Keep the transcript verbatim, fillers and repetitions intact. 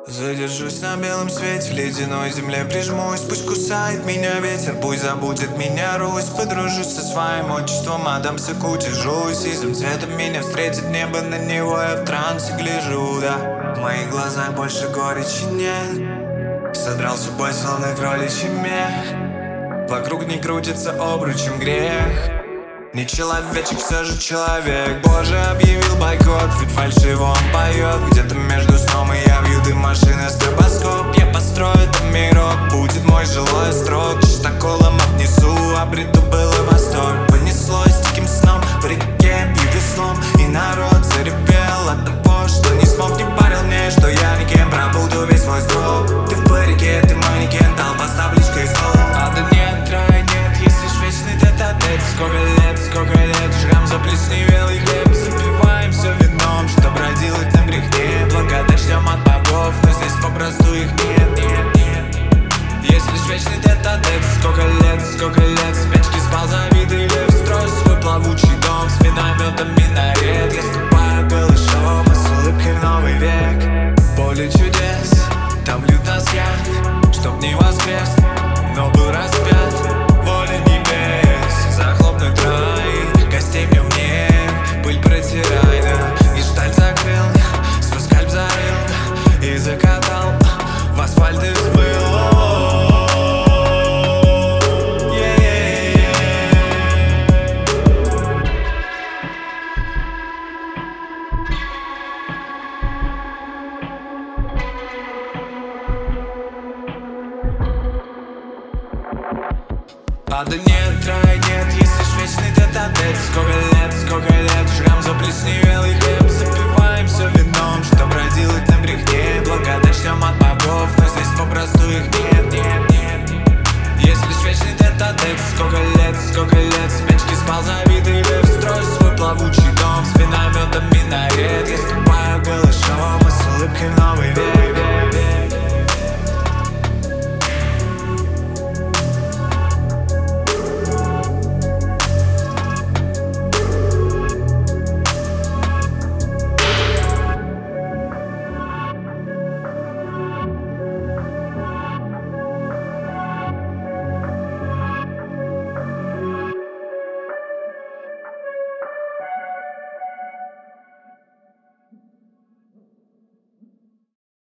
Задержусь на белом свете, в ледяной земле прижмусь. Пусть кусает меня ветер, пусть забудет меня Русь. Подружусь со своим отчеством, отдамся кутежу. Сизым цветом меня встретит небо, на него я в трансе гляжу, да. В моих глазах больше горечи нет, содрал судьбой словно кроличий мех. Вокруг не крутится обручем грех, не человечек, все же человек. Боже, объявил бойкот, ведь фальшиво он поет. Где-то между сном и явью дым машины стробоскоп. Я построю этот мирок, будет мой жилой строк. Чистоколом обнесу, обрету былой восторг. Понеслось диким сном по реке, пью веслом. И народ заревел от того, что не смог, не парил мне, что я никем пробуду весь свой срок. Ты в парике, ты манекен, толпа с табличкой слов. А да нет, края нет, есть лишь вечный тет-а-тет. Сколько лет, сколько лет, жрем заплесневелый хлеб. Запиваемся вином, что бродило на брехне. Благодать ждем от богов, но здесь попросту их нет, нет, нет. Есть лишь вечный тет-а-тет. Сколько лет, сколько лет, спячки спал забитый лев. Строй свой плавучий дом с минометом минарет. Я ступаю голышом, а с улыбкой в новый век. Поле чудес, там блюд нас яд, чтоб не воскрес, но был распят. Воля небес, захлопнуть рай, гостей в нем нет, пыль протирай, да. И шталь закрыл, свой скальп зарыл и закатал, в асфальт и взмыл. А да нет, рая нет, есть лишь вечный тет-а-тет. Сколько лет, сколько лет, жрем заплесневелый хлеб. Запиваемся вином, что бродило на брехне. Благодать ждем от